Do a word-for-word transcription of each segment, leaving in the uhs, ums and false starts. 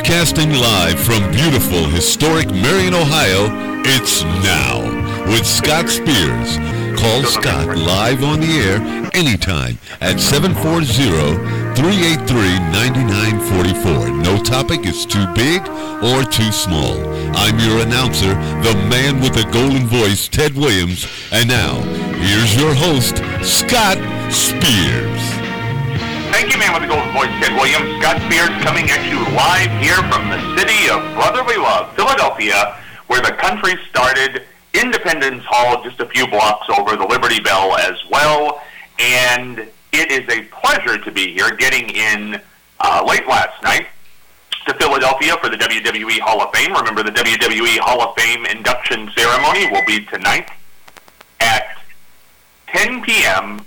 Broadcasting live from beautiful, historic Marion, Ohio, it's Now with Scott Spears. Call Scott live on the air anytime at seven four zero, three eight three, nine nine four four. No topic is too big or too small. I'm your announcer, the man with the golden voice, Ted Williams. And now, here's your host, Scott Spears. Thank you, man with the golden voice, Ted Williams. Scott Spears coming at you live here from the city of brotherly love, Philadelphia, where the country started. Independence Hall, just a few blocks over, the Liberty Bell as well. And it is a pleasure to be here, getting in uh, late last night to Philadelphia for the W W E Hall of Fame. Remember, the W W E Hall of Fame induction ceremony will be tonight at ten p.m.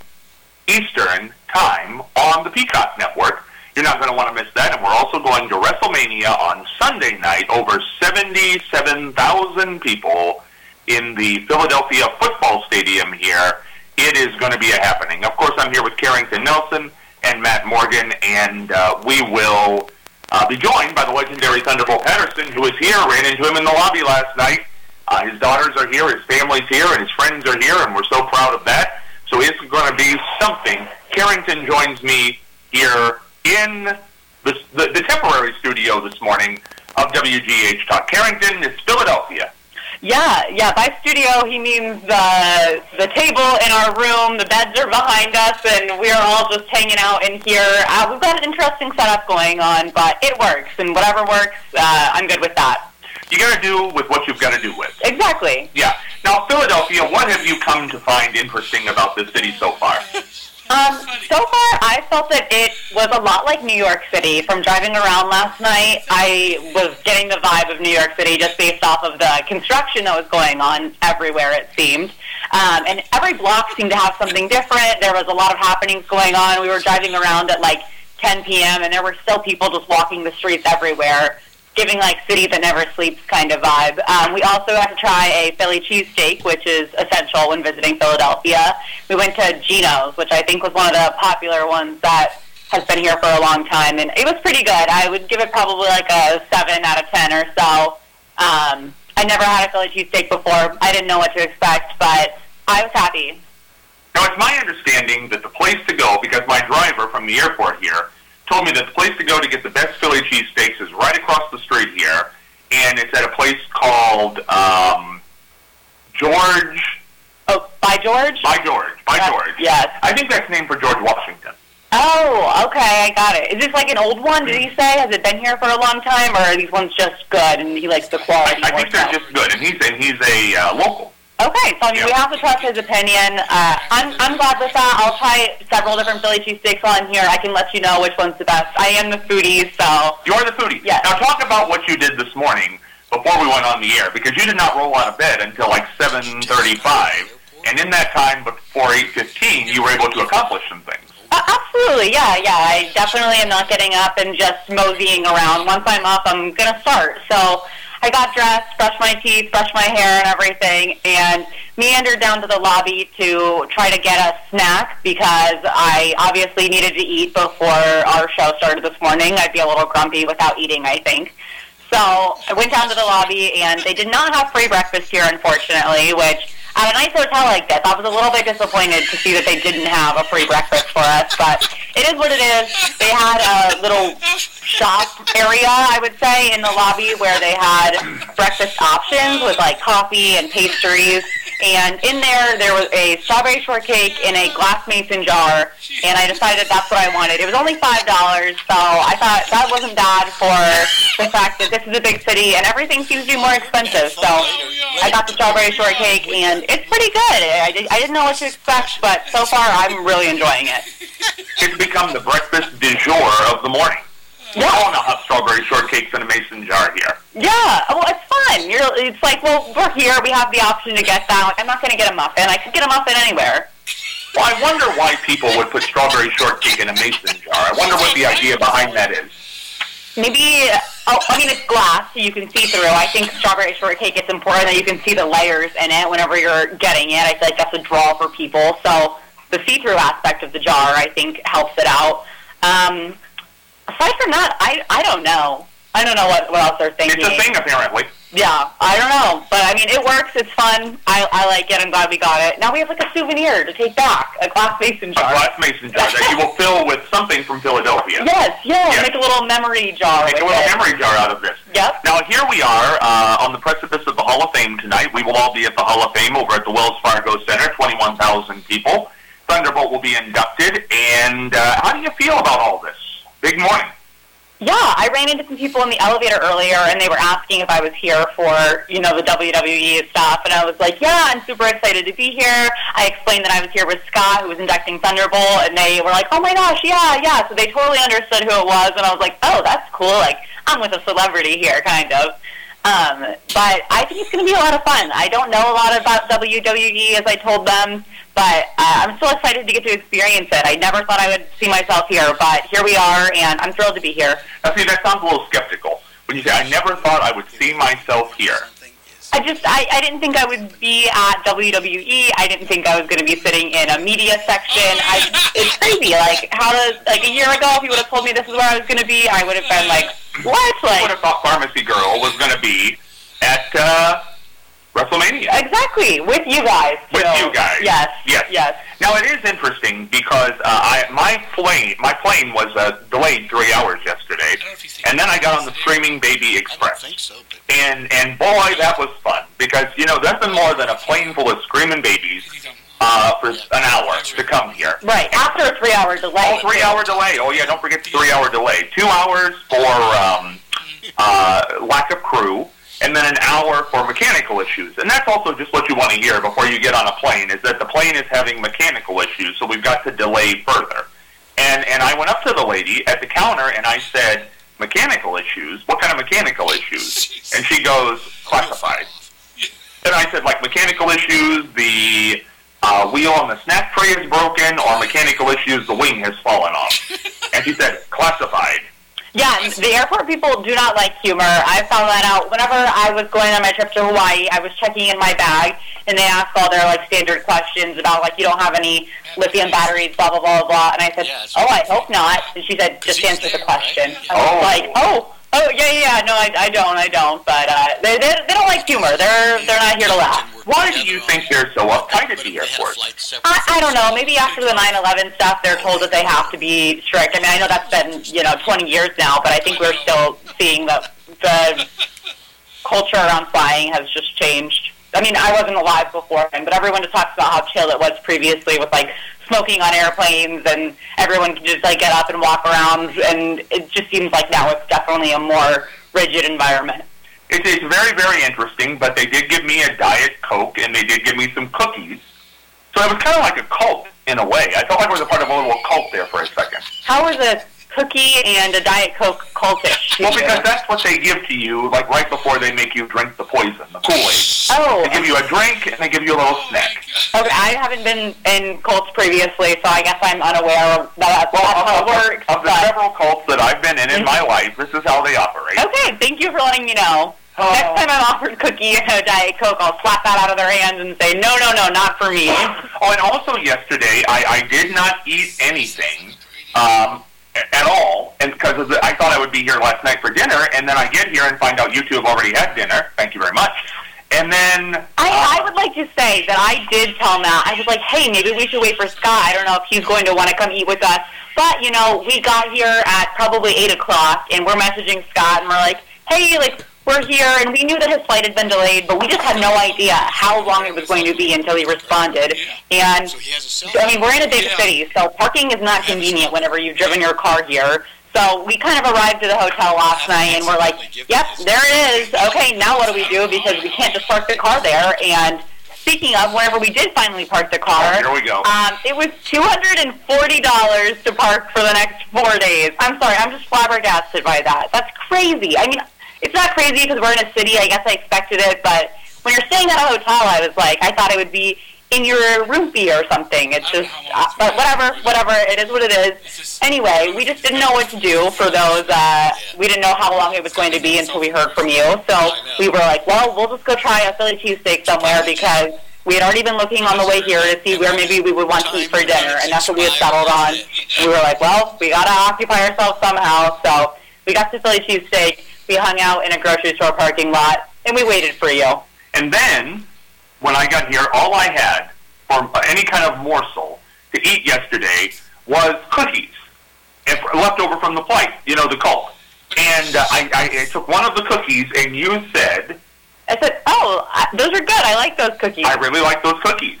Eastern Time on the Peacock Network. You're not going to want to miss that. And we're also going to WrestleMania on Sunday night. Over seventy-seven thousand people in the Philadelphia football stadium here. It is going to be a happening. Of course, I'm here with Carrington Nelson and Matt Morgan, and uh, we will uh, be joined by the legendary Thunderbolt Patterson, who is here. Ran into him in the lobby last night. Uh, his daughters are here, his family's here, and his friends are here, and we're so proud of that. So it's going to be something. Carrington joins me here in the, the, the temporary studio this morning of W G H Talk. Carrington, it's Philadelphia. Yeah, yeah, by studio he means the the table in our room, the beds are behind us, and we're all just hanging out in here. Uh, we've got an interesting setup going on, but it works, and whatever works, uh, I'm good with that. You got to do with what you've got to do with. Exactly. Yeah. Now, Philadelphia, what have you come to find interesting about this city so far? Um, so far, I felt that it was a lot like New York City. From driving around last night, I was getting the vibe of New York City just based off of the construction that was going on everywhere, it seemed. Um, and every block seemed to have something different. There was a lot of happenings going on. We were driving around at like ten p.m., and there were still people just walking the streets everywhere, giving like city that never sleeps kind of vibe. Um, we also got to try a Philly cheesesteak, which is essential when visiting Philadelphia. We went to Geno's, which I think was one of the popular ones that has been here for a long time, and it was pretty good. I would give it probably like a seven out of ten or so. Um, I never had a Philly cheesesteak before. I didn't know what to expect, but I was happy. Now, it's my understanding that the place to go, because my driver from the airport here told me that the place to go to get the best Philly cheesesteaks is right across the street here, and it's at a place called um, George... Oh, by George? By George, by yes. George. Yes. I think that's named for George Washington. Oh, okay, I got it. Is this like an old one, did he say? Has it been here for a long time, or are these ones just good, and he likes the quality I, I think they're so? just good, and he's, and he's a uh, local. Okay, so I mean, Yeah. we have to trust his opinion. Uh, I'm I'm glad with that. I'll try several different Philly cheesesteaks on here. I can let you know which one's the best. I am the foodie, so... You are the foodie. Yes. Now talk about what you did this morning before we went on the air, because you did not roll out of bed until like seven thirty-five, and in that time before eight fifteen, you were able to accomplish some things. Uh, absolutely, yeah, yeah. I definitely am not getting up and just moseying around. Once I'm up, I'm going to start. So I got dressed, brushed my teeth, brushed my hair and everything, and meandered down to the lobby to try to get a snack because I obviously needed to eat before our show started this morning. I'd be a little grumpy without eating, I think. So I went down to the lobby, and they did not have free breakfast here, unfortunately, which at a nice hotel like this, I was a little bit disappointed to see that they didn't have a free breakfast for us, but it is what it is. They had a little shop area, I would say, in the lobby where they had breakfast options with like coffee and pastries, and in there, there was a strawberry shortcake in a glass mason jar, and I decided that's what I wanted. It was only five dollars, so I thought that wasn't bad for the fact that this is a big city, and everything seems to be more expensive, so I got the strawberry shortcake, and it's pretty good. I, did, I didn't know what to expect, but so far I'm really enjoying it. It's become the breakfast du jour of the morning. Yeah. I want to have strawberry shortcakes in a mason jar here. Yeah, well, it's fun. You're, it's like, well, we're here. We have the option to get that. Like, I'm not going to get a muffin. I could get a muffin anywhere. Well, I wonder why people would put strawberry shortcake in a mason jar. I wonder what the idea behind that is. Maybe, oh, I mean, it's glass, so you can see through. I think strawberry shortcake, it's important that you can see the layers in it whenever you're getting it. I feel like that's a draw for people. So the see-through aspect of the jar, I think, helps it out. Um, aside from that, I, I don't know. I don't know what, what else they're thinking. It's a thing, apparently. Yeah, I don't know. But, I mean, it works. It's fun. I, I like it. I'm glad we got it. Now we have, like, a souvenir to take back, a glass mason jar. A glass mason jar that you will fill with something from Philadelphia. Yes, yes. yes. Make a little memory jar Make with a little it. memory jar out of this. Yep. Now, here we are uh, on the precipice of the Hall of Fame tonight. We will all be at the Hall of Fame over at the Wells Fargo Center, twenty-one thousand people. Thunderbolt will be inducted. And uh, how do you feel about all this? Big morning. Yeah, I ran into some people in the elevator earlier, and they were asking if I was here for, you know, the W W E stuff, and I was like, yeah, I'm super excited to be here. I explained that I was here with Scott, who was inducting Thunderbolt, and they were like, oh my gosh, yeah, yeah, so they totally understood who it was, and I was like, oh, that's cool, like, I'm with a celebrity here, kind of. Um, but I think it's going to be a lot of fun. I don't know a lot about W W E, as I told them, but uh, I'm still excited to get to experience it. I never thought I would see myself here, but here we are, and I'm thrilled to be here. Now, see, that sounds a little skeptical. When you say, I never thought I would see myself here. I just, I, I didn't think I would be at W W E. I didn't think I was going to be sitting in a media section. I, it's crazy. Like, how does, like, a year ago, if you would have told me this is where I was going to be, I would have been like, what? Like, I would have thought Pharmacy Girl was going to be at uh, WrestleMania. Exactly, with you guys. With so, you guys. Yes. Yes. Yes. Now, it is interesting because uh, I my plane my plane was uh, delayed three hours yesterday, and then I got on the Screaming Baby Express. I don't think so, but And, and boy, that was fun, because, you know, there's been more than a plane full of screaming babies uh, for an hour to come here. Right, after a three-hour delay. Oh, three-hour delay. Oh, yeah, don't forget the three-hour delay. Two hours for um, uh, lack of crew, and then an hour for mechanical issues. And that's also just what you want to hear before you get on a plane, is that the plane is having mechanical issues, so we've got to delay further. And, and I went up to the lady at the counter, and I said, mechanical issues? What kind of mechanical issues? And she goes, classified. And I said, like, mechanical issues, the uh, wheel on the snack tray is broken, or mechanical issues, the wing has fallen off. And she said, classified. Yeah, the airport people do not like humor. I found that out whenever I was going on my trip to Hawaii. I was checking in my bag, and they asked all their, like, standard questions about, like, you don't have any lithium batteries, blah, blah, blah, blah. And I said, oh, I hope not. And she said, just answer the question. I was like, oh, oh, yeah, yeah, no, I, I don't, I don't. But uh, they, they they don't like humor. They're they're not here to laugh. Why do you think they're so uptight at the airport? I, I don't know. Maybe after the nine eleven stuff, they're told that they have to be strict. I mean, I know that's been, you know, twenty years now, but I think we're still seeing that the culture around flying has just changed. I mean, I wasn't alive before then, but everyone just talks about how chill it was previously with, like, smoking on airplanes, and everyone can just, like, get up and walk around, and it just seems like now it's definitely a more rigid environment. It's, it's very, very interesting, but they did give me a Diet Coke, and they did give me some cookies. So it was kind of like a cult, in a way. I felt like I was a part of a little cult there for a second. How is a cookie and a Diet Coke cultish? Well, because that's what they give to you, like, right before they make you drink the poison, the Kool-Aid. Oh. They give you a drink, and they give you a little snack. Okay, I haven't been in cults previously, so I guess I'm unaware of that, Well, that's how of, it works. of the but- several cults that I've been in in my life, this is how they operate. Okay, thank you for letting me know. Oh. Next time I'm offered cookie and a Diet Coke, I'll slap that out of their hands and say, no, no, no, not for me. Oh, and also yesterday, I, I did not eat anything um, at all, and because of the, I thought I would be here last night for dinner, and then I get here and find out you two have already had dinner. Thank you very much. And then... I, uh, I would like to say that I did tell Matt, I was like, hey, maybe we should wait for Scott. I don't know if he's going to want to come eat with us. But, you know, we got here at probably eight o'clock, and we're messaging Scott, and we're like, hey, like, we're here, and we knew that his flight had been delayed, but we just had no idea how long it was going to be until he responded. And, I mean, we're in a big city, so parking is not convenient whenever you've driven your car here. So we kind of arrived at the hotel last night, and we're like, yep, there it is. Okay, now what do we do? Because we can't just park the car there. And speaking of, whenever we did finally park the car, here we go. Um, it was two hundred forty dollars to park for the next four days. I'm sorry, I'm just flabbergasted by that. That's crazy. I mean, it's not crazy because we're in a city. I guess I expected it, but when you're staying at a hotel, I was like, I thought it would be in your room fee or something. It's just, uh, but whatever, whatever. It is what it is. Anyway, we just didn't know what to do for those. Uh, we didn't know how long it was going to be until we heard from you. So we were like, well, we'll just go try a Philly cheesesteak somewhere because we had already been looking on the way here to see where maybe we would want to eat for dinner, and that's what we had settled on. We were like, well, we got to occupy ourselves somehow. So we got the Philly cheesesteak. We hung out in a grocery store parking lot, and we waited for you. And then, when I got here, all I had for any kind of morsel to eat yesterday was cookies, and left over from the flight, you know, the Coke. And uh, I, I, I took one of the cookies, and you said... I said, oh, those are good. I like those cookies. I really like those cookies.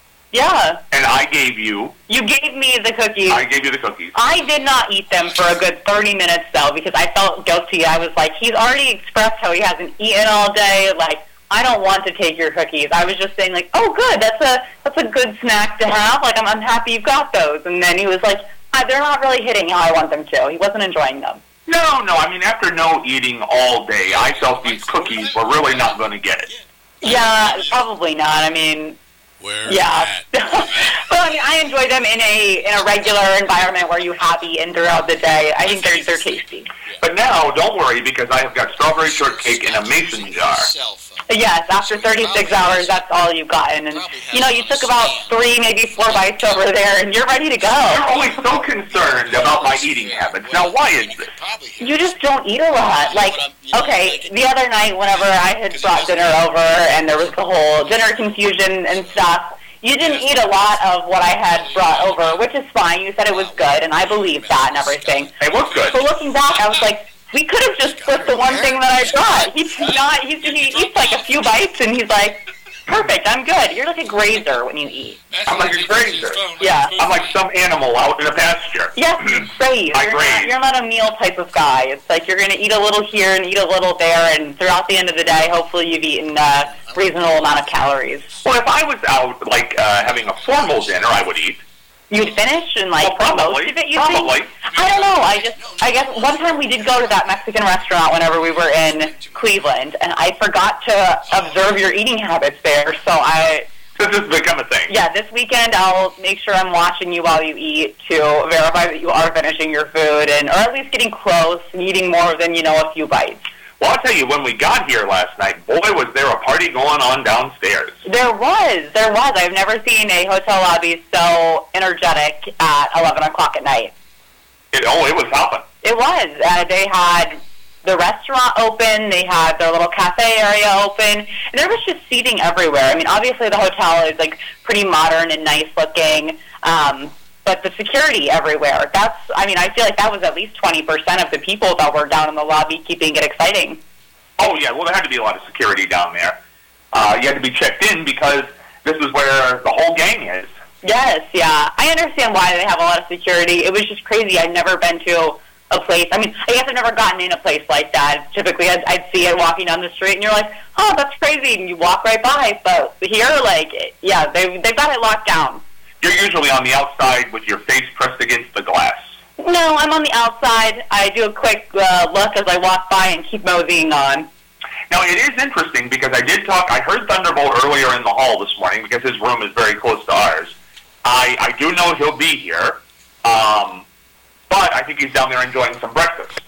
Yeah. And I gave you... You gave me the cookies. I gave you the cookies. I did not eat them for a good thirty minutes, though, because I felt guilty. I was like, he's already expressed how he hasn't eaten all day. Like, I don't want to take your cookies. I was just saying, like, oh, good. That's a that's a good snack to have. Like, I'm, I'm happy you've got those. And then he was like, ah, they're not really hitting how I want them to. He wasn't enjoying them. No, no. I mean, after no eating all day, I felt these cookies were really not going to get it. Yeah, probably not. I mean... Where yeah. Well, I mean, I enjoy them in a in a regular environment where you have eaten throughout the day. I think they're they're tasty. But now, don't worry, because I have got strawberry shortcake in a mason jar. Yes, after thirty-six hours, that's all you've gotten. And, you know, you took about three, maybe four bites over there, and you're ready to go. You're always so concerned about my eating habits. Now, why is this? You just don't eat a lot. Like, okay, the other night, whenever I had brought dinner over, and there was the whole dinner confusion and stuff, you didn't eat a lot of what I had brought over, which is fine. You said it was good, and I believe that and everything. It was good. But looking back, I was like, we could have just split the one thing that I brought. He's not, he's, he eats like a few bites, and he's like, perfect, I'm good. You're like a grazer when you eat. I'm like a grazer. Yeah. I'm like some animal out in a pasture. Yes, you graze. I You're graze. not, you're not a meal type of guy. It's like you're going to eat a little here and eat a little there, and throughout the end of the day, hopefully you've eaten a reasonable amount of calories. Well, if I was out, like, uh, having a formal dinner, I would eat. You'd finish and, like, Well, probably. most of it, you Probably. think? I don't know. I just, I guess one time we did go to that Mexican restaurant whenever we were in Cleveland, and I forgot to observe your eating habits there, so I... This has become a thing. Yeah, this weekend I'll make sure I'm watching you while you eat to verify that you are finishing your food, and or at least getting close and eating more than, you know, a few bites. Well, I'll tell you, when we got here last night, boy, was there a party going on downstairs. There was. There was. I've never seen a hotel lobby so energetic at eleven o'clock at night. It, oh, it was hopping. It was. Uh, they had the restaurant open. They had their little cafe area open. And there was just seating everywhere. I mean, obviously the hotel is, like, pretty modern and nice looking. Um, but the security everywhere, that's, I mean, I feel like that was at least twenty percent of the people that were down in the lobby keeping it exciting. Oh, yeah, well, there had to be a lot of security down there. Uh, you had to be checked in because this is where the whole gang is. Yes, yeah. I understand why they have a lot of security. It was just crazy. I'd never been to a place. I mean, I guess I've never gotten in a place like that. Typically, I'd, I'd see it walking down the street, and you're like, oh, that's crazy, and you walk right by. But here, like, yeah, they, they've got it locked down. You're usually on the outside with your face pressed against the glass. No, I'm on the outside. I do a quick uh, look as I walk by and keep moseying on. Now, it is interesting because I did talk, I heard Thunderbolt earlier in the hall this morning because his room is very close to ours. I, I do know he'll be here, um, but I think he's down there enjoying some breakfast.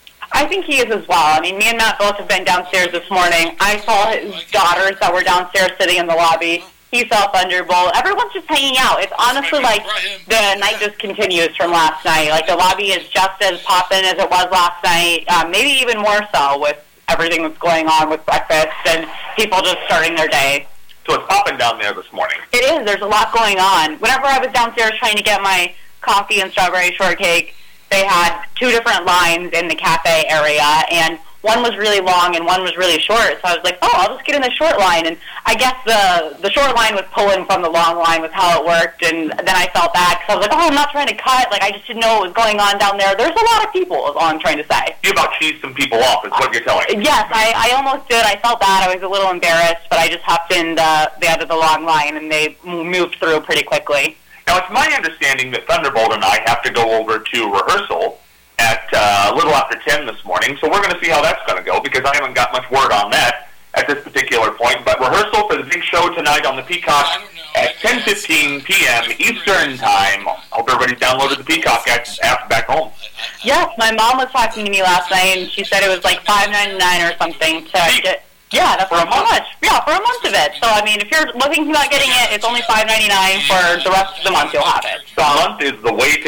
I think he is as well. I mean, me and Matt both have been downstairs this morning. I saw his daughters that were downstairs sitting in the lobby. He saw Thunderbolt. Everyone's just hanging out. It's honestly like the night just continues from last night. Like, the lobby is just as poppin' as it was last night, um, maybe even more so with everything that's going on with breakfast and people just starting their day. So it's popping down there this morning. It is. There's a lot going on. Whenever I was downstairs trying to get my coffee and strawberry shortcake, they had two different lines in the cafe area, and one was really long and one was really short. So I was like, oh, I'll just get in the short line. And I guess the the short line was pulling from the long line with how it worked. And then I felt bad because I was like, oh, I'm not trying to cut. Like, I just didn't know what was going on down there. There's a lot of people is all I'm trying to say. You about cheesed some people off is what you're telling me. Yes, I, I almost did. I felt bad. I was a little embarrassed, but I just hopped in the, the end of the long line, and they moved through pretty quickly. Now, it's my understanding that Thunderbolt and I have to go over to rehearsal at uh, a little after ten this morning, so we're going to see how that's going to go, because I haven't got much word on that at this particular point. But rehearsal for the big show tonight on the Peacock at ten fifteen p.m. Eastern Time. Hope everybody's downloaded the Peacock app back home. Yes, my mom was talking to me last night, and she said it was like five ninety-nine or something to get. Yeah, that's for a month. much. Yeah, for a month of it. So, I mean, if you're looking about getting it, it's only five ninety-nine for the rest of the month you'll have it. The month is the way to go.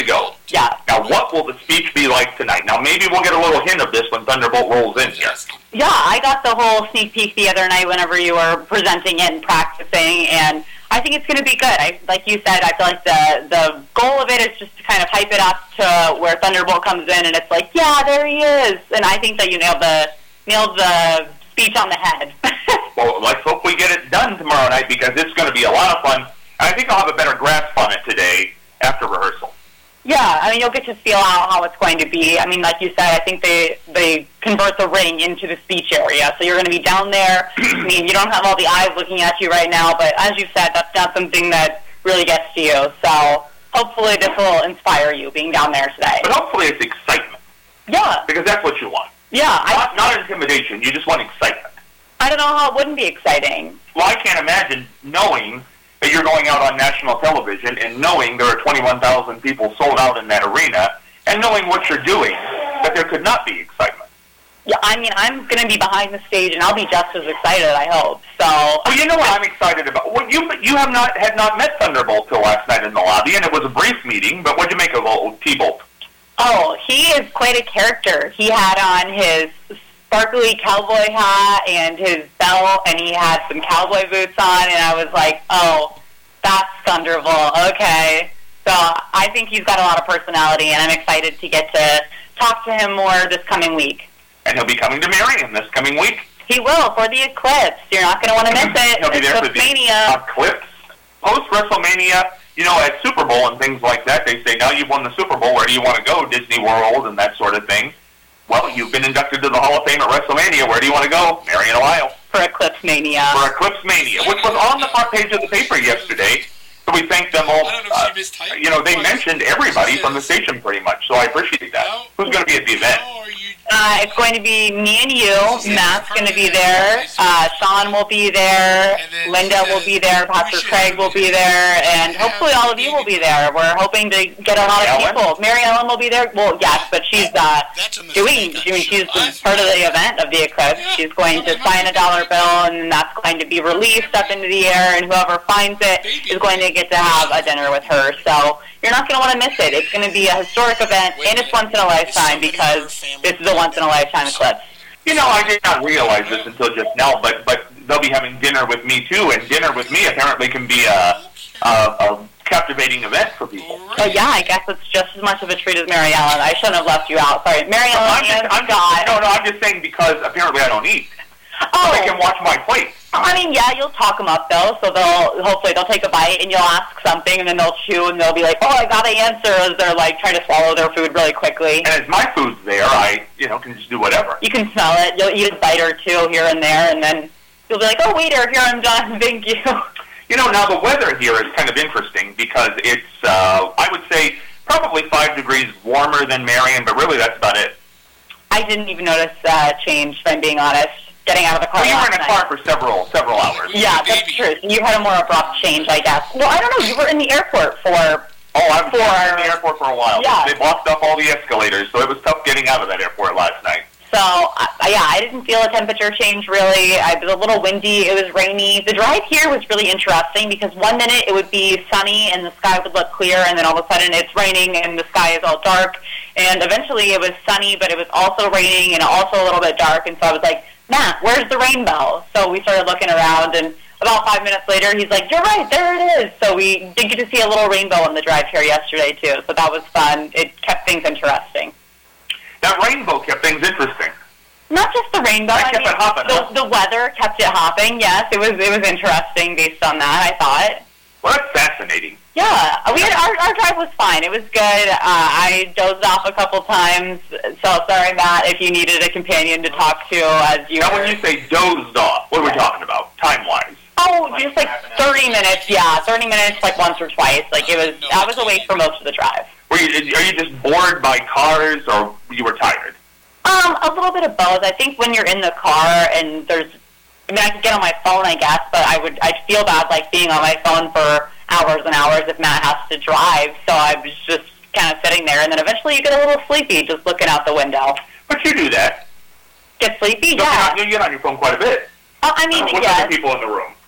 Yeah. Now, what will the speech be like tonight? Now, maybe we'll get a little hint of this when Thunderbolt rolls in here. Yeah, I got the whole sneak peek the other night whenever you were presenting it and practicing, and I think it's going to be good. I, like you said, I feel like the, the goal of it is just to kind of hype it up to where Thunderbolt comes in, and it's like, yeah, there he is. And I think that you nailed the, nailed the speech on the head. Well, let's hope we get it done tomorrow night, because it's going to be a lot of fun. And I think I'll have a better grasp on it today after rehearsal. Yeah, I mean, you'll get to feel out how it's going to be. I mean, like you said, I think they they convert the ring into the speech area. So you're going to be down there. I mean, you don't have all the eyes looking at you right now, but as you said, that's not something that really gets to you. So hopefully this will inspire you being down there today. But hopefully it's excitement. Yeah. Because that's what you want. Yeah. Not, I, not intimidation. You just want excitement. I don't know how it wouldn't be exciting. Well, I can't imagine knowing that you're going out on national television and knowing there are twenty-one thousand people sold out in that arena and knowing what you're doing, that there could not be excitement. Yeah, I mean, I'm going to be behind the stage, and I'll be just as excited, I hope. So. Well, you know what I'm excited about? Well, you you have not had not met Thunderbolt till last night in the lobby, and it was a brief meeting, but what'd you make of old T-Bolt? Oh, he is quite a character. He had on his sparkly cowboy hat and his belt, and he had some cowboy boots on, and I was like, oh, that's Thunderbolt, okay. So I think he's got a lot of personality, and I'm excited to get to talk to him more this coming week. And he'll be coming to Marion this coming week. He will, for the Eclipse. You're not going to want to miss it. He'll be there for the Eclipse-mania. Eclipse. Post-WrestleMania, you know, at Super Bowl and things like that, they say, now you've won the Super Bowl, where do you want to go? Disney World and that sort of thing. Well, you've been inducted to the Hall of Fame at WrestleMania. Where do you want to go? Marion, Ohio. For Eclipse-mania. For Eclipse-mania, which was on the front page of the paper yesterday. So we thank them all. I don't know Uh, if she mistyped. you know, they mentioned everybody from the station pretty much, so I appreciate that. No. Who's going to be at the event? No, are you... Uh, it's going to be me and you. Matt's going to be there. Uh, Sean will be there. Linda will be there. Pastor Craig will be there. And hopefully all of you will be there. We're hoping to get a lot of people. Mary Ellen will be there. Well, yes, but she's uh, doing, I mean, she's part of the event of the Eclipse. She's going to sign a dollar bill, and that's going to be released up into the air, and whoever finds it is going to get to have a dinner with her. So you're not going to want to miss it. It's going to be a historic event, and it's once in a lifetime, because this is a once-in-a-lifetime eclipse. You know, I did not realize this until just now, but but they'll be having dinner with me too, and dinner with me apparently can be a a, a captivating event for people. So yeah, I guess it's just as much of a treat as Mary Ellen. I shouldn't have left you out. Sorry, Mary Ellen I'm just, and I'm Scott. just, no, no, I'm just saying because apparently I don't eat. Oh, They can watch my plate. I mean, yeah, you'll talk them up though. So they'll hopefully they'll take a bite and you'll ask something, and then they'll chew and they'll be like, "Oh, I got the answer," as they're like trying to swallow their food really quickly. And as my food's there, I you know can just do whatever. You can smell it. You'll eat a bite or two here and there, and then you'll be like, "Oh, waiter, here I'm done. Thank you." You know, now the weather here is kind of interesting because it's uh, I would say probably five degrees warmer than Marion, but really that's about it. I didn't even notice uh, change, if I'm being honest. Getting out of the car. Well, you were in a last car night. for several several hours. Yeah, that's true. So you had a more abrupt change, I guess. Well, I don't know. You were in the airport for. Oh, I was For- in the airport for a while. Yeah. They blocked up all the escalators, so it was tough getting out of that airport last night. So, uh, yeah, I didn't feel a temperature change, really. I, it was a little windy. It was rainy. The drive here was really interesting because one minute it would be sunny and the sky would look clear, and then all of a sudden it's raining and the sky is all dark. And eventually it was sunny, but it was also raining and also a little bit dark. And so I was like, Matt, where's the rainbow? So we started looking around, and about five minutes later, he's like, you're right, there it is. So we did get to see a little rainbow on the drive here yesterday, too. So that was fun. It kept things interesting. That rainbow kept things interesting. Not just the rainbow. That kept I mean, it hopping, the, huh? the weather kept it hopping, yes. It was it was interesting based on that, I thought. Well, that's fascinating. Yeah, we had, our, our drive was fine. It was good. Uh, I dozed off a couple times, so sorry, Matt, if you needed a companion to talk to as you Now, were... when you say dozed off, what are we talking about, time-wise? Oh, just like thirty minutes, yeah, thirty minutes, like once or twice. Like it was, I was awake for most of the drive. Were you, are you just bored by cars, or you were tired? Um, a little bit of both. I think when you're in the car and there's, I mean, I could get on my phone, I guess, but I would, I'd feel bad like being on my phone for hours and hours if Matt has to drive. So I was just kind of sitting there, and then eventually you get a little sleepy just looking out the window. But you do that. Get sleepy, So yeah. You get on your phone quite a bit. Oh, I mean, Uh, with yes. other people in the room.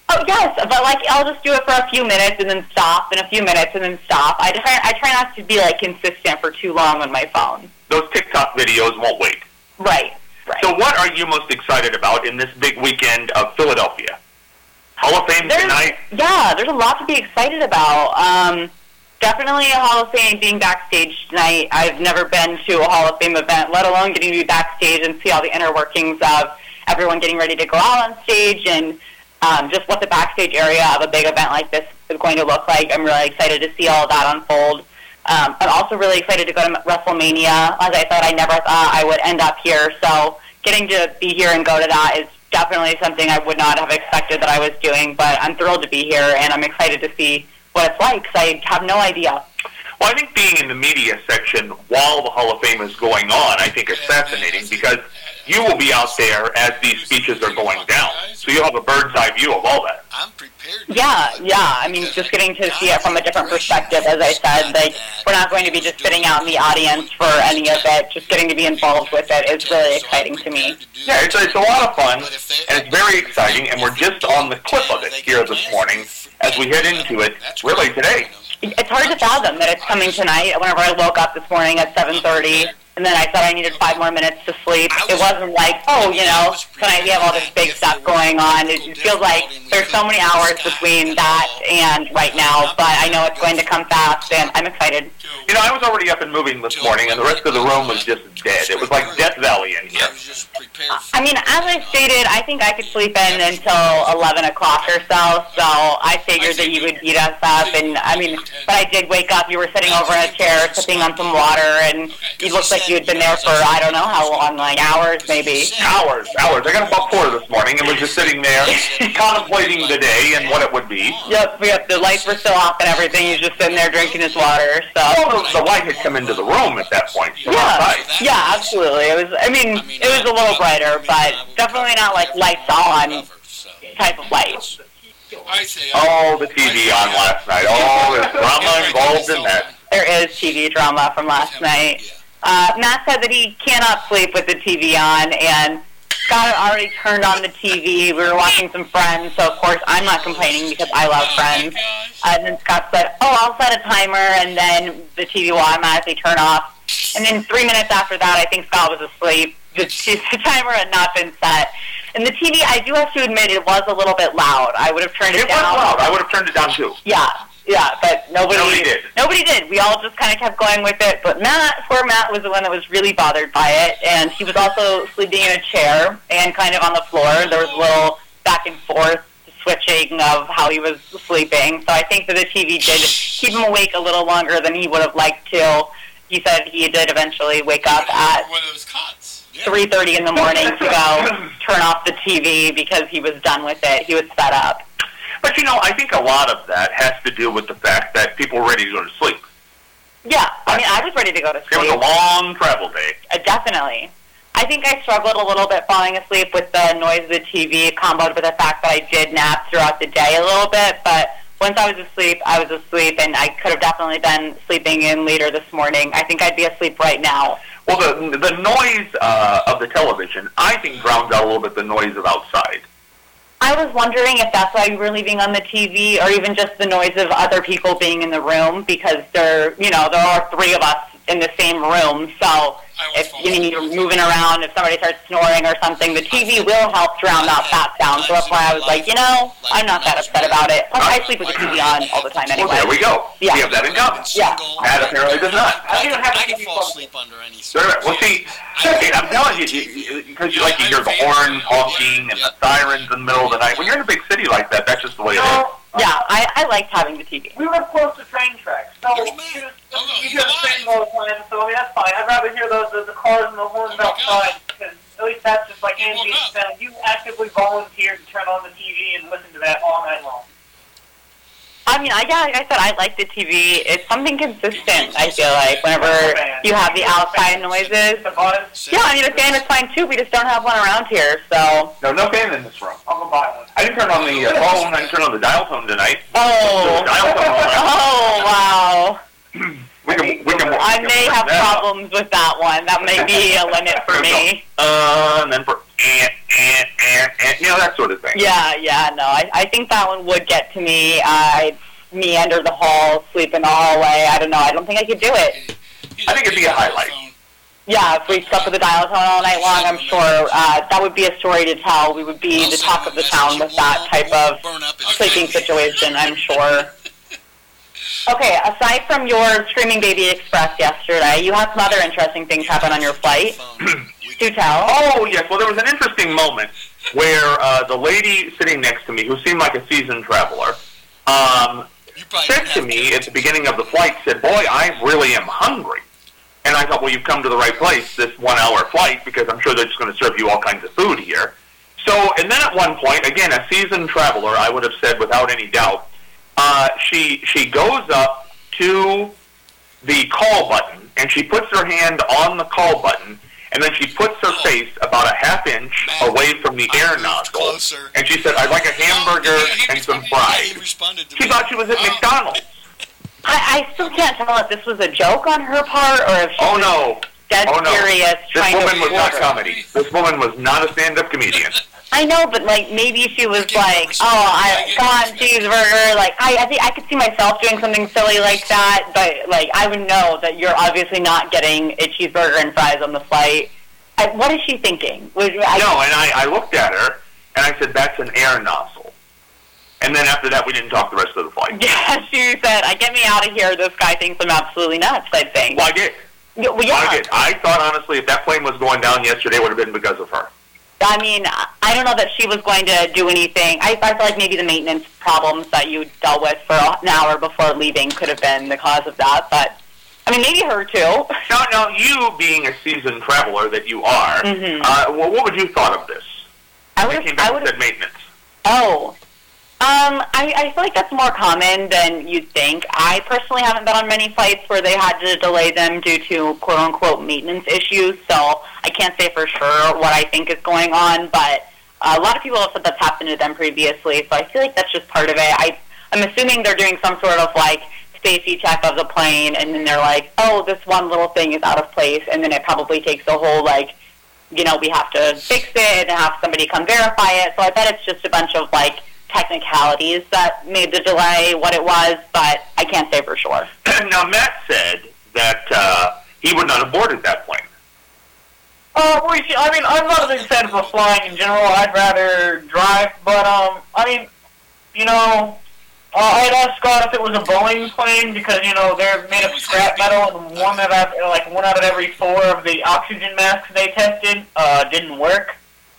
Oh yes, but like I'll just do it for a few minutes and then stop, and a few minutes and then stop. I try, I try not to be like consistent for too long on my phone. Those TikTok videos won't wait. Right, right. So what are you most excited about in this big weekend of Philadelphia? Hall of Fame there's, tonight? Yeah, there's a lot to be excited about. Um, definitely a Hall of Fame being backstage tonight. I've never been to a Hall of Fame event, let alone getting to be backstage and see all the inner workings of everyone getting ready to go out on stage and um, just what the backstage area of a big event like this is going to look like. I'm really excited to see all of that unfold. Um, I'm also really excited to go to WrestleMania. As I said, I never thought I would end up here, so getting to be here and go to that is definitely something I would not have expected that I was doing, but I'm thrilled to be here, and I'm excited to see what it's like, because I have no idea. Well, I think being in the media section while the Hall of Fame is going on, I think is fascinating, because you will be out there as these speeches are going down, so you'll have a bird's eye view of all that. I'm prepared. Yeah, yeah. I mean, just getting to see it from a different perspective, as I said. Like, we're not going to be just sitting out in the audience for any of it. Just getting to be involved with it is really exciting to me. Yeah, it's, it's a lot of fun, and it's very exciting, and we're just on the clip of it here this morning as we head into it, really today. It's hard to fathom that it's coming tonight. Whenever I woke up this morning at seven thirty, and then I said I needed five more minutes to sleep, it wasn't like, oh, you know, tonight we have all this big stuff going on. It feels like there's so many hours between that and right now, but I know it's going to come fast, and I'm excited. You know, I was already up and moving this morning, and the rest of the room was just dead. It was like Death Valley in here. I mean, as I stated, I think I could sleep in until eleven o'clock or so, so I figured that you would beat us up, and I mean, but I did wake up. You were sitting over in a chair, sipping on some water, and you looked like you had been there for, I don't know how long, like hours maybe. Hours, hours. I got about four this morning and was just sitting there contemplating the day and what it would be. Yep, yep, the lights were still off and everything. He was just sitting there drinking his water, so. Well, the light had come into the room at that point from yeah, outside. Yeah, absolutely. It was, I mean, it was a little brighter, but definitely not like lights on type of light. Oh, the T V on last night. Oh, there's drama involved in that. There is T V drama from last night. Uh, Matt said that he cannot sleep with the T V on, and Scott had already turned on the T V. We were watching some Friends, so of course I'm not complaining because I love Friends. Uh, and then Scott said, oh, I'll set a timer, and then the T V will automatically turn off. And then three minutes after that, I think Scott was asleep. The, the timer had not been set. And the T V, I do have to admit, it was a little bit loud. I would have turned it, it down. It was loud. I would have turned it down, too. Yeah. Yeah, but nobody, nobody did. Nobody did. We all just kind of kept going with it. But Matt, poor Matt, was the one that was really bothered by it. And he was also sleeping in a chair and kind of on the floor. There was a little back and forth switching of how he was sleeping. So I think that the T V did keep him awake a little longer than he would have liked to. He said he did eventually wake up at three thirty in the morning to go turn off the T V because he was done with it. He was fed up. But, you know, I think a lot of that has to do with the fact that people were ready to go to sleep. Yeah, I mean, I was ready to go to sleep. It was a long travel day. Uh, definitely. I think I struggled a little bit falling asleep with the noise of the T V, comboed with the fact that I did nap throughout the day a little bit, but once I was asleep, I was asleep, and I could have definitely been sleeping in later this morning. I think I'd be asleep right now. Well, the, the noise uh, of the television, I think, drowns out a little bit the noise of outside. I was wondering if that's why you were leaving on the T V, or even just the noise of other people being in the room, because there, you know, there are three of us in the same room, so if you know, you're moving around, if somebody starts snoring or something, the T V will help drown out that sound. So that's why I was like, you know, I'm not that upset about it. Plus, I sleep with the T V on all the time anyway. Well, there we go. Yeah. We have that in common. Yeah. Matt apparently does not. I don't have a T V fall asleep under any. Well, see, I'm telling you, because you, you, like you hear the horn honking and the sirens in the middle of the night. When you're in a big city like that, that's just the way it is. Yeah, I, I liked having the T V. We live close to train tracks, so you just, you hear the train all the time, so I mean, that's fine. I'd rather hear those, the, the cars and the horns outside, because at least that's just like ambient sound. You actively volunteered to turn on the T V and listen to that all night long. I mean, I, yeah, like I said, I like the T V. It's something consistent, I feel like, whenever you have the outside noises. Yeah, I mean, a fan is fine, too. We just don't have one around here, so. No, no fan in this room. I'll go buy one. I didn't turn on the uh, phone. I didn't turn on the dial tone tonight. Oh. Dial tone oh, wow. we can, we can, I may have problems with that one. That may be a limit for me. Uh, and then for... and, and, and, and, you know, that sort of thing. Yeah, yeah, no, I, I think that one would get to me. I meander the hall, sleep in the hallway. I don't know. I don't think I could do it. I think it'd be a highlight. Yeah, if we slept with the dial tone all night long, I'm sure uh, that would be a story to tell. We would be the talk of the town with that type of sleeping situation, I'm sure. Okay, aside from your Screaming Baby Express yesterday, you had some other interesting things happen on your flight. Do tell. Oh, yes. Well, there was an interesting moment where uh, the lady sitting next to me, who seemed like a seasoned traveler, um, said to me at the beginning of the flight, said, boy, I really am hungry. And I thought, well, you've come to the right place, this one-hour flight, because I'm sure they're just going to serve you all kinds of food here. So, and then at one point, again, a seasoned traveler, I would have said without any doubt, uh, she she goes up to the call button, and she puts her hand on the call button, and then she puts her oh. face about a half inch Man, away from the I air nozzle, closer. And she said, I'd like a hamburger oh, yeah, and some fries. Yeah, she me. thought she was at oh. McDonald's. I, I still can't tell if this was a joke on her part or if she oh, was no. dead oh, no. serious this trying to This woman was not her. comedy. This woman was not a stand-up comedian. I know, but like maybe she was like, "Oh, I come on, cheeseburger." Like I, I think I could see myself doing something silly like that, but like I would know that you're obviously not getting a cheeseburger and fries on the flight. I, what is she thinking? Was, I, no, and I, I looked at her and I said, "That's an air nozzle." And then after that, we didn't talk the rest of the flight. Yeah, she said, "I get me out of here. This guy thinks I'm absolutely nuts." I think. Well, I did. Yeah, well, yeah. Well, I did. I thought honestly, if that plane was going down yesterday, it would have been because of her. I mean, I don't know that she was going to do anything. I, I feel like maybe the maintenance problems that you dealt with for an hour before leaving could have been the cause of that. But, I mean, maybe her too. Now, now you being a seasoned traveler that you are, mm-hmm. uh, well, what would you thought of this? I would have said maintenance. Oh. Um, I, I feel like that's more common than you'd think. I personally haven't been on many flights where they had to delay them due to quote-unquote maintenance issues, so I can't say for sure what I think is going on, but uh, a lot of people have said that's happened to them previously, so I feel like that's just part of it. I, I'm assuming they're doing some sort of, like, safety check of the plane, and then they're like, oh, this one little thing is out of place, and then it probably takes a whole, like, you know, we have to fix it and have somebody come verify it, so I bet it's just a bunch of, like, technicalities that made the delay what it was, but I can't say for sure. Now, Matt said that uh, he would not have boarded that plane. Uh, well, you see, I mean, I'm not a big fan of flying in general. I'd rather drive, but, um, I mean, you know, uh, I'd ask Scott if it was a Boeing plane, because, you know, they're made of scrap metal, and one out of, like, one out of every four of the oxygen masks they tested uh, didn't work.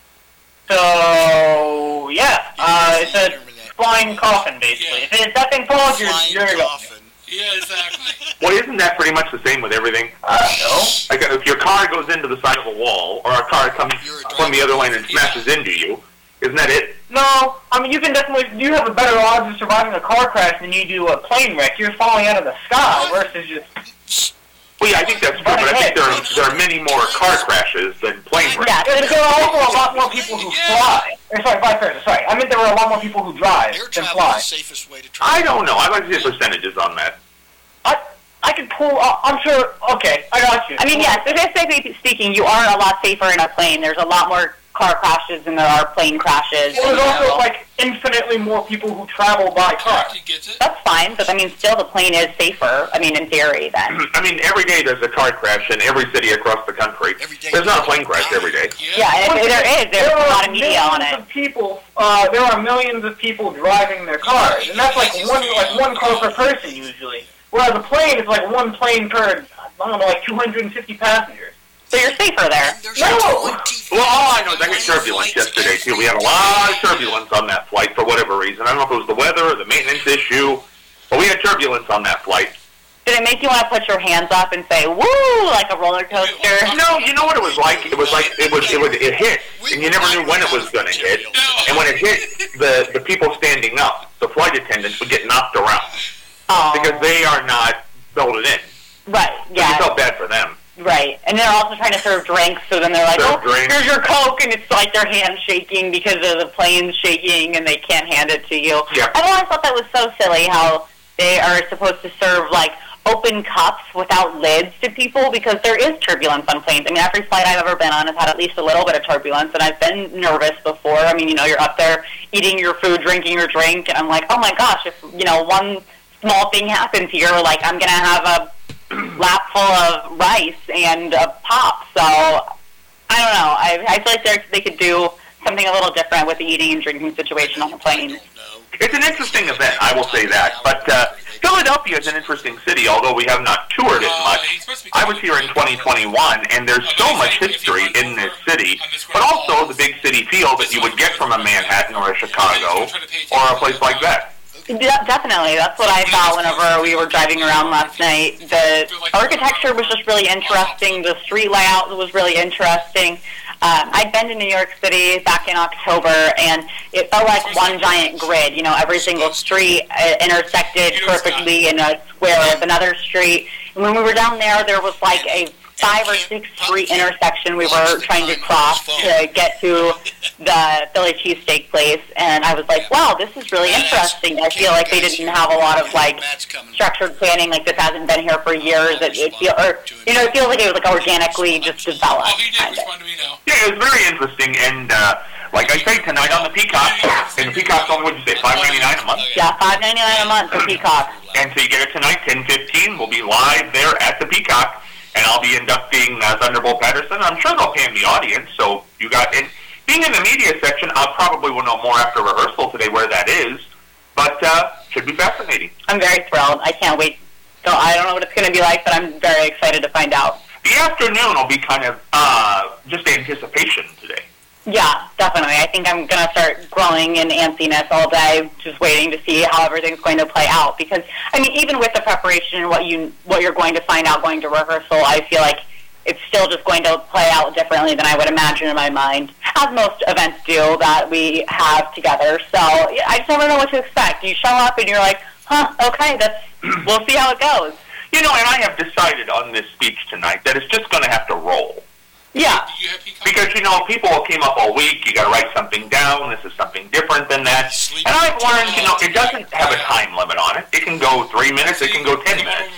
So, yeah, uh, it's a flying coffin, basically. If, if that thing falls, you're... you're coffin. Yeah, exactly. Well, isn't that pretty much the same with everything? Uh, no. Like, if your car goes into the side of a wall, or a car comes from the other lane and smashes yeah. into you, isn't that it? No, I mean, you can definitely... You have a better odds of surviving a car crash than you do a plane wreck. You're falling out of the sky versus just... Well, yeah, I think that's true, but I think there are, there are many more car crashes than plane wrecks. Yeah, there, there are also a lot more people who fly. Or, sorry, vice versa, sorry. I meant there were a lot more people who drive Air than fly. fly. Is the safest way to travel. I don't know. I'd like to see percentages on that. I I can pull... Uh, I'm sure... Okay, I got you. I mean, yes, statistically speaking, you are a lot safer in a plane. There's a lot more car crashes than there are plane crashes. Well, there's also, like, infinitely more people who travel by car. That's fine, but I mean, still the plane is safer, I mean, in theory, then. I mean, every day there's a car crash in every city across the country. There's not a plane crash every day. Yeah, yeah if there is. There's there a lot of media on it. Of people, uh, there are millions of people driving their cars, and that's like one, like one car per person, usually. Whereas a plane is like one plane per, I don't know, like two hundred fifty passengers. So you're safer there. No! Well, all I know is I got turbulence yesterday, too. We had a lot of turbulence on that flight for whatever reason. I don't know if it was the weather or the maintenance issue, but we had turbulence on that flight. Did it make you want to put your hands up and say, woo, like a roller coaster? No, you know what it was like? It was like, it was, it was, it hit, and you never knew when it was going to hit. And when it hit, the, the people standing up, the flight attendants, would get knocked around. Oh. Because they are not belted in. Right, yeah. So you felt bad for them. Right, and they're also trying to serve drinks, so then they're like, serve oh, drinks. Here's your Coke, and it's like their hands shaking because of the plane's shaking, and they can't hand it to you. Yeah. I've always thought that was so silly, how they are supposed to serve, like, open cups without lids to people because there is turbulence on planes. I mean, every flight I've ever been on has had at least a little bit of turbulence, and I've been nervous before. I mean, you know, you're up there eating your food, drinking your drink, and I'm like, oh my gosh, if, you know, one small thing happens here, like I'm going to have a lap full of rice and a pop. So, I don't know. I, I feel like they could do something a little different with the eating and drinking situation on the plane. It's an interesting event, I will say that. But uh, Philadelphia is an interesting city, although we have not toured it much. I was here in twenty twenty-one, and there's so much history in this city, but also the big city feel that you would get from a Manhattan or a Chicago or a place like that. Yeah, definitely. That's what I thought whenever we were driving around last night. The architecture was just really interesting. The street layout was really interesting. Um, I'd been to New York City back in October, and it felt like one giant grid. You know, every single street uh, intersected perfectly in a square with another street. And when we were down there, there was like a five or six street intersection we were trying to cross to get to the Philly cheesesteak place, and I was like, wow, this is really interesting. I feel like they didn't have a lot of like structured planning, like this hasn't been here for years. It, it feel, or you know, it feels like it was like organically just developed. Kind of. Yeah, it was very interesting, and uh, like I say, tonight on the Peacock, and the Peacock's only, what did you say, five ninety-nine a month? Yeah, five ninety-nine a month for Peacock. And so you get it tonight, ten fifteen. We'll be live there at the Peacock. And I'll be inducting uh, Thunderbolt Patterson. I'm sure they'll pay him the audience, so you got... And being in the media section, I probably will know more after rehearsal today where that is, but uh, should be fascinating. I'm very thrilled. I can't wait. So I don't know what it's going to be like, but I'm very excited to find out. The afternoon will be kind of uh, just anticipation today. Yeah, definitely. I think I'm going to start growing in antsiness all day, just waiting to see how everything's going to play out. Because, I mean, even with the preparation and what, you, what you're going to find out going to rehearsal, I feel like it's still just going to play out differently than I would imagine in my mind, as most events do that we have together. So I just never know what to expect. You show up and you're like, huh, okay, that's, we'll see how it goes. You know, and I have decided on this speech tonight that it's just going to have to roll. Yeah. Because, you know, people came up all week, you got to write something down, this is something different than that. And I've learned, you know, it doesn't have a time limit on it. It can go three minutes, it can go ten minutes.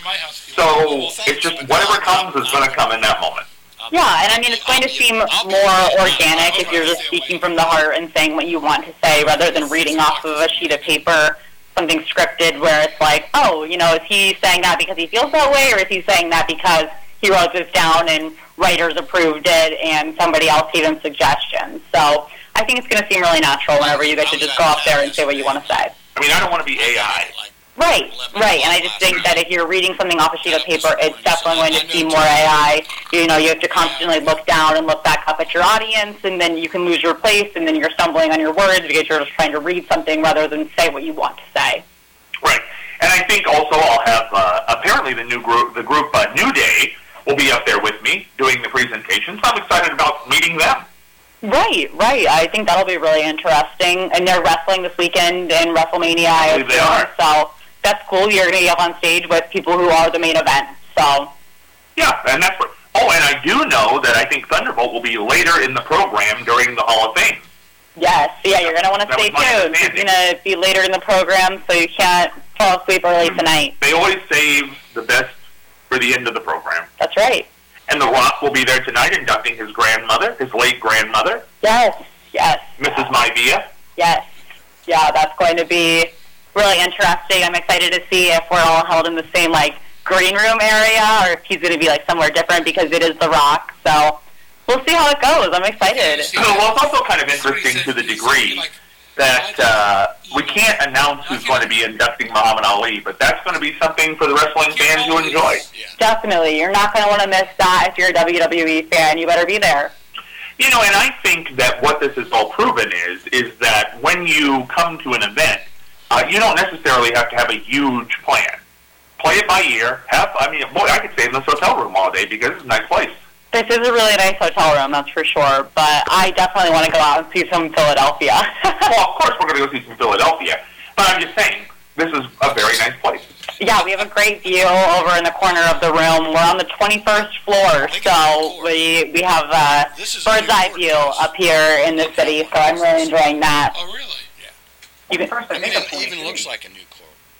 So it's just whatever comes is going to come in that moment. Yeah, and I mean, it's going to seem more organic if you're just speaking from the heart and saying what you want to say rather than reading off of a sheet of paper, something scripted where it's like, oh, you know, is he saying that because he feels that way, or is he saying that because he wrote this down and writers approved it and somebody else gave him suggestions? So I think it's going to seem really natural whenever you get to just go up there and say what you want to say. I mean, I don't want to be A I. Right, right, and I just think that if you're reading something off a sheet of paper, it's definitely going to seem more A I. You know, you have to constantly look down and look back up at your audience, and then you can lose your place, and then you're stumbling on your words because you're just trying to read something rather than say what you want to say. Right, and I think also I'll have, uh, apparently the new group, the group uh, New Day, will be up there with me doing the presentation, so I'm excited about meeting them. Right, right. I think that'll be really interesting. And they're wrestling this weekend in WrestleMania. I believe they are. So that's cool. You're going to be up on stage with people who are the main event. So yeah, and that's what... Oh, and I do know that I think Thunderbolt will be later in the program during the Hall of Fame. Yes, yeah, you're going to want to stay tuned. It's going to be later in the program, so you can't fall asleep early tonight. They always save the best for the end of the program. That's right. And The Rock will be there tonight inducting his grandmother, his late grandmother. Yes, yes. Missus Maivia. Yes. Yeah, that's going to be really interesting. I'm excited to see if we're all held in the same, like, green room area or if he's going to be, like, somewhere different because it is The Rock. So we'll see how it goes. I'm excited. So, well, it's also kind of interesting to the degree that uh, we can't announce who's going to be inducting Muhammad Ali, but that's going to be something for the wrestling fans to enjoy. Definitely. You're not going to want to miss that if you're a W W E fan. You better be there. You know, and I think that what this is all proven is, is that when you come to an event, uh, you don't necessarily have to have a huge plan. Play it by ear. Have, I mean, boy, I could stay in this hotel room all day because it's a nice place. This is a really nice hotel room, that's for sure, but I definitely want to go out and see some Philadelphia. Well, of course we're going to go see some Philadelphia, but I'm just saying, this is a very nice place. Yeah, we have a great view over in the corner of the room. We're on the twenty-first floor, so we we have a bird's eye view up here in the city, so I'm really enjoying that. Oh, really? Yeah. Even, first, I think it even looks like a new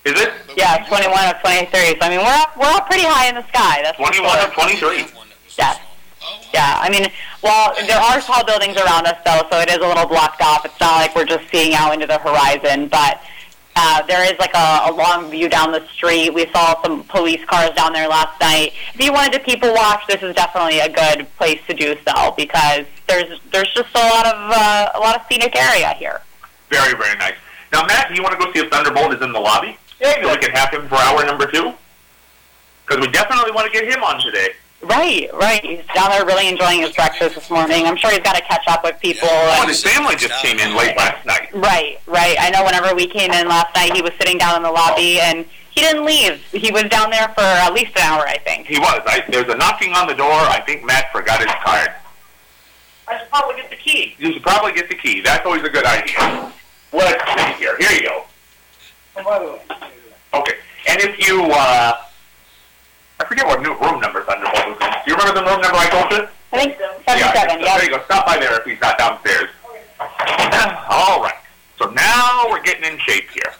Is it? Yeah, twenty-one of twenty-three. So, I mean, we're up, we're up pretty high in the sky. That's twenty-one of twenty-three. Yes. Yeah, I mean, well, there are tall buildings around us, though, so it is a little blocked off. It's not like we're just seeing out into the horizon, but uh, there is like a, a long view down the street. We saw some police cars down there last night. If you wanted to people watch, this is definitely a good place to do so because there's there's just a lot of uh, a lot of scenic area here. Very, very nice. Now, Matt, do you want to go see if Thunderbolt is in the lobby? Yeah, so we can have him for hour number two? Because we definitely want to get him on today. Right, right. He's down there really enjoying his breakfast this morning. I'm sure he's got to catch up with people. Oh, and his family just came in late last night. Right, right. I know whenever we came in last night, he was sitting down in the lobby, and he didn't leave. He was down there for at least an hour, I think. He was. I, there's a knocking on the door. I think Matt forgot his card. I should probably get the key. You should probably get the key. That's always a good idea. Let's see here. Here you go. Oh, by the way. Okay. And if you, uh... I forget what new room number Thunderbolt was in. Do you remember the room number I told you? I think seventy-seven, yeah. yeah. There you go. Stop by there if he's not downstairs. All right. So now we're getting in shape here.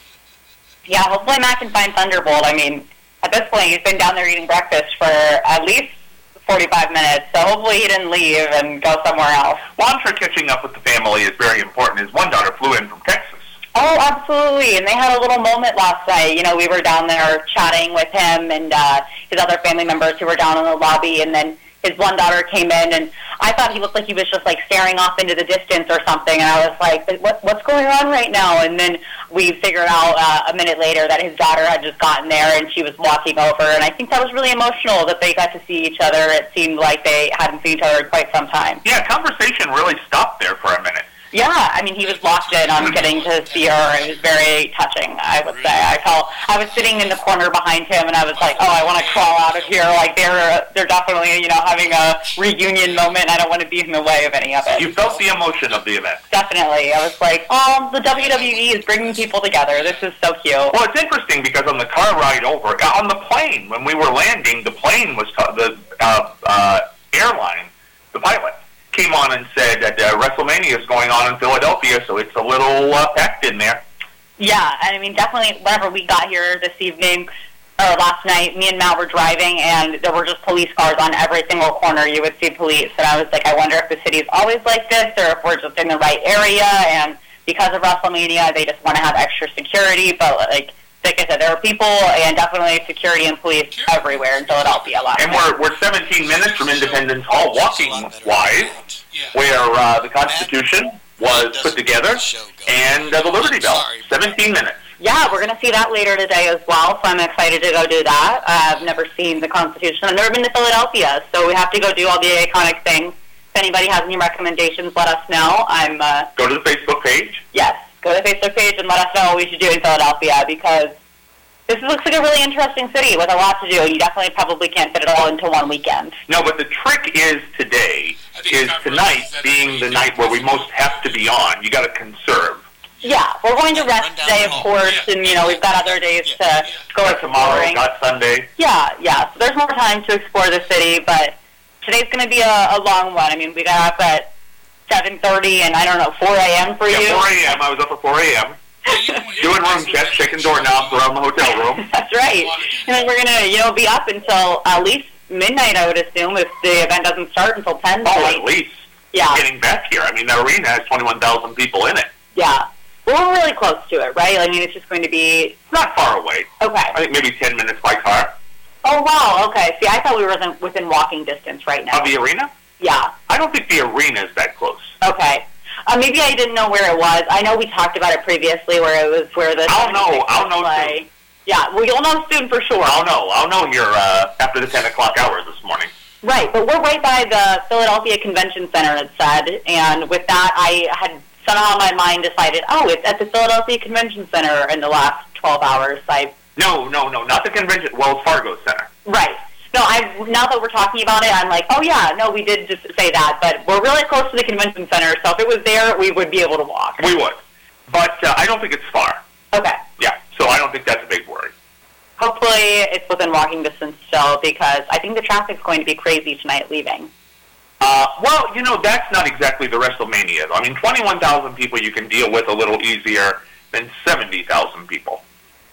Yeah, hopefully Matt can find Thunderbolt. I mean, at this point, he's been down there eating breakfast for at least forty-five minutes, so hopefully he didn't leave and go somewhere else. One for catching up with the family is very important. His one daughter flew in from Texas. Oh, absolutely. And they had a little moment last night. You know, we were down there chatting with him and uh, his other family members who were down in the lobby, and then his one daughter came in, and I thought he looked like he was just, like, staring off into the distance or something, and I was like, what, what's going on right now? And then we figured out uh, a minute later that his daughter had just gotten there, and she was walking over, and I think that was really emotional that they got to see each other. It seemed like they hadn't seen each other in quite some time. Yeah, conversation really stopped there for a minute. Yeah, I mean, he was locked in on getting to see her. It was very touching, I would say. I felt I was sitting in the corner behind him, and I was like, oh, I want to crawl out of here. Like, they're they're definitely, you know, having a reunion moment, and I don't want to be in the way of any of it. You felt the emotion of the event. Definitely. I was like, oh, the W W E is bringing people together. This is so cute. Well, it's interesting because on the car ride over, on the plane, when we were landing, the plane was, the uh, uh, airline, the pilot, came on and said that uh, WrestleMania is going on in Philadelphia, so it's a little uh, packed in there. Yeah, I mean, definitely whenever we got here this evening, or last night, me and Matt were driving, and there were just police cars on every single corner. You would see police, and I was like, I wonder if the city's always like this, or if we're just in the right area, and because of WrestleMania, they just want to have extra security, but, like, like I said, there are people and definitely security and police everywhere in Philadelphia last And we're, we're seventeen minutes from Independence Hall, walking-wise, where uh, the Constitution was put together, and uh, the Liberty Bell. seventeen minutes. Yeah, we're going to see that later today as well, so I'm excited to go do that. Uh, I've never seen the Constitution. I've never been to Philadelphia, so we have to go do all the iconic things. If anybody has any recommendations, let us know. I'm uh, Go to the Facebook page. Yes. Go to the Facebook page and let us know what we should do in Philadelphia, because this looks like a really interesting city with a lot to do, and you definitely probably can't fit it all into one weekend. No, but the trick is today, is tonight being the night where we most have to be on. You got to conserve. Yeah, we're going to rest today, of course, and, you know, we've got other days to go Got tomorrow, exploring. got Sunday. Yeah, yeah. So there's more time to explore the city, but today's going to be a, a long one. I mean, we got up at seven thirty and, I don't know, four a.m. for yeah, you? four a.m. I was up at four a.m. doing room checks, checking doorknobs around the hotel room. That's right. And then we're going to, you know, be up until at least midnight, I would assume, if the event doesn't start until ten. Oh, at least. Yeah. Getting back here. I mean, the arena has twenty-one thousand people in it. Yeah. Well, we're really close to it, right? I mean, it's just going to be... Not far away. Okay. I think maybe ten minutes by car. Oh, wow. Okay. See, I thought we were within, within walking distance right now. Of the arena? Yeah. I don't think the arena is that close. Okay. Uh, maybe I didn't know where it was. I know we talked about it previously, where it was where the... I'll know. I'll know play. soon. Yeah, well, you'll know soon for sure. I'll know. I'll know here uh, after the ten o'clock hours this morning. Right, but we're right by the Philadelphia Convention Center, it said, and with that, I had somehow my mind decided, oh, it's at the Philadelphia Convention Center in the last twelve hours. I No, no, no, not the convention. Wells Fargo Center. Right. No, I now that we're talking about it, I'm like, oh yeah, no, we did just say that, but we're really close to the convention center, so if it was there, we would be able to walk. We would. But uh, I don't think it's far. Okay. Yeah, so I don't think that's a big worry. Hopefully it's within walking distance still, because I think the traffic's going to be crazy tonight leaving. Uh, well, you know, that's not exactly the WrestleMania. I mean, twenty-one thousand people you can deal with a little easier than seventy thousand people.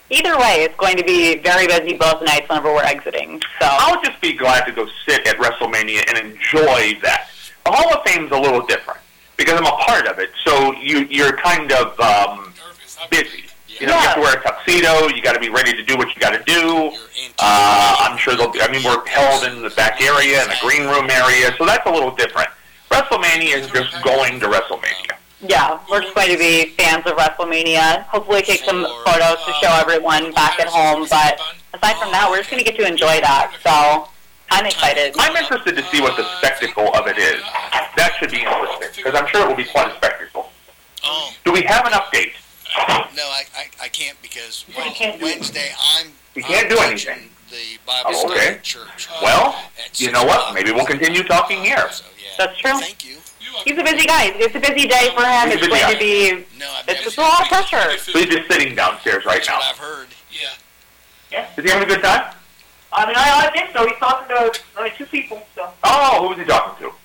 either way, it's going to be very busy both nights whenever we're exiting. So I'll just be glad to go sit at WrestleMania and enjoy that. The Hall of Fame's a little different because I'm a part of it, so you, you're kind of um, busy. You know, yeah. you have to wear a tuxedo. You got to be ready to do what you got to do. Uh, I'm sure they'll be, I mean, we're held in the back area, in the green room area, so that's a little different. WrestleMania is just going to WrestleMania. Yeah, we're just going to be fans of WrestleMania. Hopefully take some photos to show everyone back at home, but aside from that, we're just going to get to enjoy that, so I'm excited. I'm interested to see what the spectacle of it is. That should be interesting, because I'm sure it will be quite a spectacle. Do we have an update? No, I, I, I can't because can't Wednesday I'm We can't I'm do teaching anything. The Bible Oh, study okay. at church. Well, at you six know what? o'clock. Maybe we'll continue talking here. So, yeah. That's true. Thank you. He's a busy guy. It's a busy day for him. He's a It's busy going guy. to be, No, I've it's never just a lot of pressure. So he's just sitting downstairs right That's now. what I've heard. Yeah. Yeah. Is he having a good time? I mean, I, I think so. He's talking to only two people, so. Oh, who was he talking to?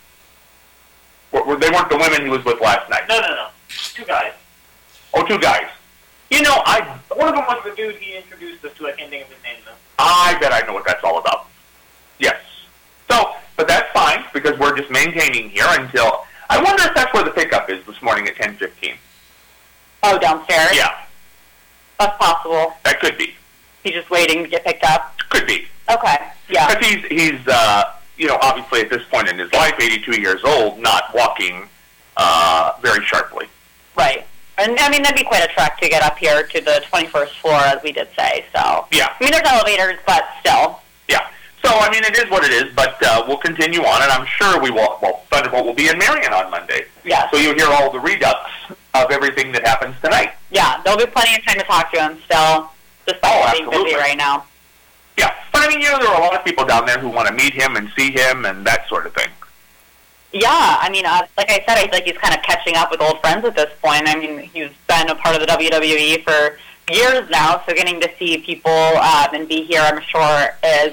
Were, were, they weren't the women he was with last night. No, no, no. Two guys. Oh, two guys. You know, I One of them was the dude he introduced us to. I can't think of his name, though. I bet I know what that's all about. Yes. So, but that's fine, because we're just maintaining here until... I wonder if that's where the pickup is this morning at ten fifteen. Oh, downstairs? Yeah, That's possible. that could be. He's just waiting to get picked up. Could be. Okay, yeah. Because he's, he's uh, you know, obviously at this point in his life, eighty-two years old, not walking uh, very sharply. Right. And, I mean, that'd be quite a trek to get up here to the twenty-first floor, as we did say, so. Yeah. I mean, there's elevators, but still. Yeah. So, I mean, it is what it is, but uh, we'll continue on, and I'm sure we will, well, Thunderbolt will be in Marion on Monday. Yes. So you'll hear all the redux of everything that happens tonight. Yeah, there'll be plenty of time to talk to him still, despite Oh, being busy absolutely. right now. Yeah. But, I mean, you know, there are a lot of people down there who want to meet him and see him and that sort of thing. Yeah, I mean, uh, like I said, I feel like he's kind of catching up with old friends at this point. I mean, he's been a part of the W W E for years now, so getting to see people um, and be here, I'm sure, is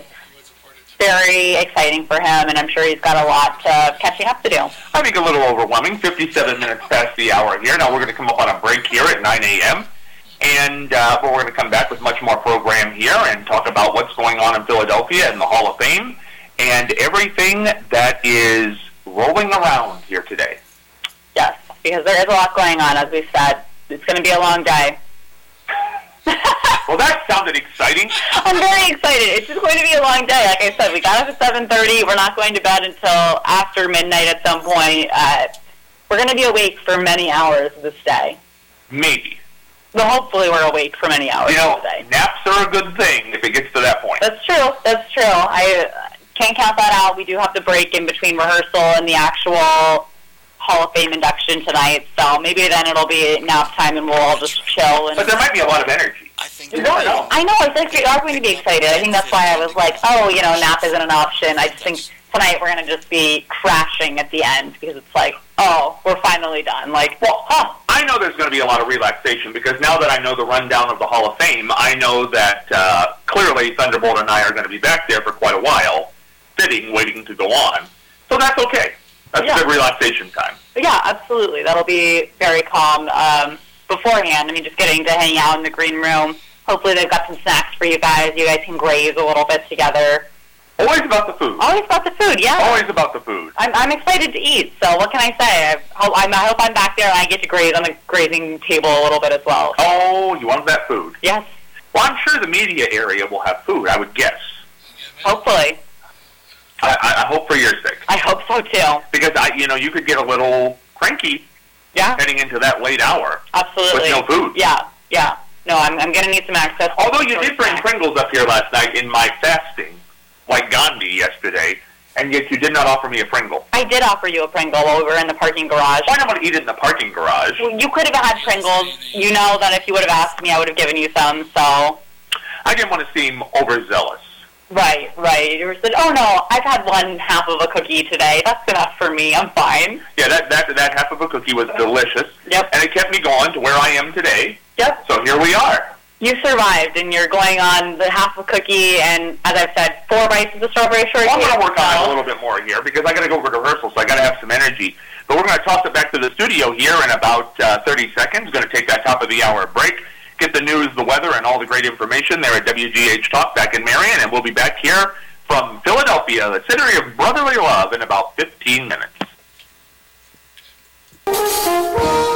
very exciting for him, and I'm sure he's got a lot uh, catching up to do. I think a little overwhelming, fifty-seven minutes past the hour here. Now we're going to come up on a break here at nine a.m., and uh, but we're going to come back with much more program here and talk about what's going on in Philadelphia and the Hall of Fame and everything that is rolling around here today. Yes, because there is a lot going on, as we said. It's going to be a long day. Well, that sounded exciting. I'm very excited. It's just going to be a long day. Like I said, we got up at seven thirty. We're not going to bed until after midnight at some point. Uh, we're going to be awake for many hours this day. Maybe. But hopefully we're awake for many hours You know, this day. naps are a good thing if it gets to that point. That's true. That's true. I uh, can't count that out. We do have to break in between rehearsal and the actual Hall of Fame induction tonight. So maybe then it'll be nap time and we'll all just chill. And But there might be a lot of energy. I think You never know. I know. I think we are going to be excited. I think that's why I was like, oh, you know, nap isn't an option. I just think tonight we're going to just be crashing at the end because it's like, oh, we're finally done. Like, Well, huh, I know there's going to be a lot of relaxation because now that I know the rundown of the Hall of Fame, I know that uh, clearly Thunderbolt and I are going to be back there for quite a while, sitting, waiting to go on. So that's okay. That's Yeah. good relaxation time. But yeah, absolutely. That'll be very calm um, beforehand. I mean, just getting to hang out in the green room. Hopefully they've got some snacks for you guys. You guys can graze a little bit together. Always about the food. Always about the food, yeah. Always about the food. I'm, I'm excited to eat, so what can I say? I hope, I'm, I hope I'm back there and I get to graze on the grazing table a little bit as well. Oh, you want that food? Yes, Well, I'm sure the media area will have food, I would guess. hopefully. I, I, I hope for your sake. I hope so too. Because, I, you know, you could get a little cranky Yeah, heading into that late hour absolutely. with no food. Yeah, yeah. No, I'm, I'm going to need some access. to Although you some did bring snacks. Pringles up here last night in my fasting, like Gandhi yesterday, and yet you did not offer me a Pringle. I did offer you a Pringle over in the parking garage. Why not want to eat it in the parking garage? Well, you could have had Pringles. You know that if you would have asked me, I would have given you some, so... I didn't want to seem overzealous. Right, right. You were said, oh no, I've had one half of a cookie today. That's enough for me. I'm fine. Yeah, that, that, that half of a cookie was delicious. Yep. And it kept me going to where I am today. Yep. So here we are. You survived, and you're going on the half a cookie, and as I've said, four bites of the strawberry shortcake. Well, I'm going to work on it a so- little bit more here because I got to go over to rehearsal, so I got to have some energy. But we're going to toss it back to the studio here in about uh, thirty seconds. Going to take that top of the hour break. get the news, the weather, and all the great information there at W G H Talk back in Marion, and we'll be back here from Philadelphia, the city of brotherly love, in about fifteen minutes.